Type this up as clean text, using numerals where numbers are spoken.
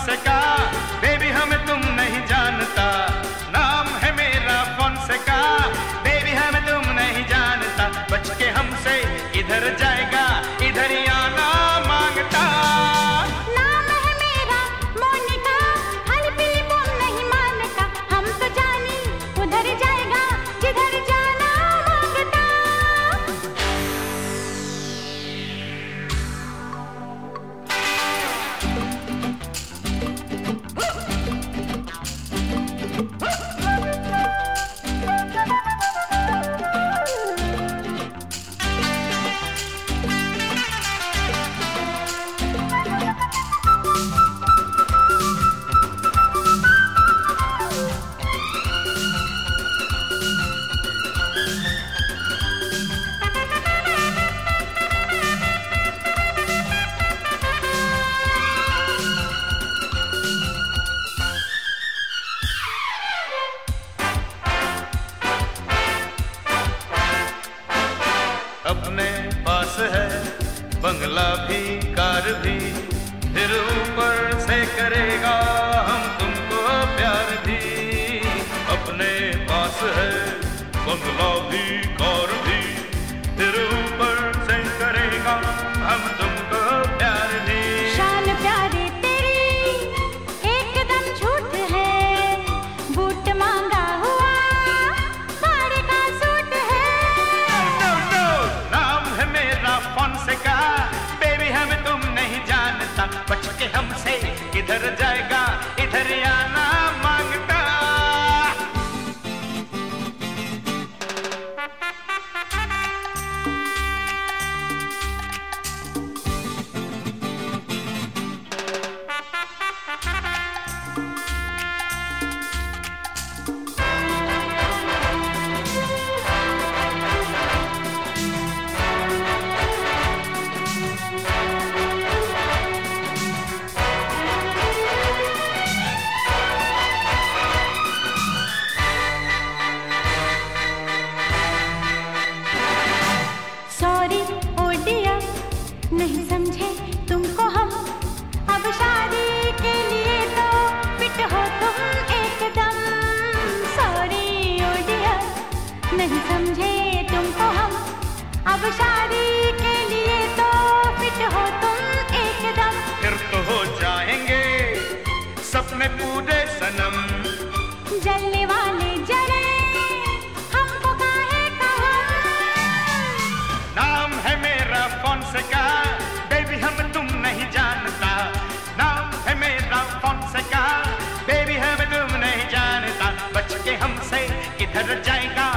Fonseca, baby हमें तुम नहीं जानता। नाम है मेरा फोनसेका, बेबी हमें तुम नहीं जानता। बच के हमसे इधर जाएगा, इधर ही आना मांगता। नाम है मेरा मोनिका, हल्की तुम नहीं मानता। हम तो जानी उधर जाएगा जिधर जाना मांगता। अपने पास है बंगला भी, कार भी, फिर ऊपर से करेगा हम तुमको प्यार भी। अपने पास है बंगला भी, कार भी, फिर ऊपर से करेगा हम तुमको प्यार भी। शान प्यारी तेरी एकदम झूठ है, बूट मांगा हुआ साड़ी का सूट है। नो नो, नाम है मेरा फोनसेका, बेबी हमें तुम नहीं जानता। बच के हमसे किधर जाएगा, इधर ही आना मांगता। सॉरी ओ डियर, नहीं समझे तुमको हम। अब शादी के लिए तो फिट हो तुम एकदम। सॉरी ओ डियर, नहीं समझे तुमको हम। अब शादी के लिए तो फिट हो तुम एकदम। फिर तो हो जाएंगे सपने पूरे सनम। जलने वाले जले हमको काहे कहा। नाम है मेरा फोनसेका, बेबी हम तुम नहीं जानता। नाम है मेरा फोनसेका, बेबी हम तुम नहीं जानता। बच के हमसे किधर जाएगा,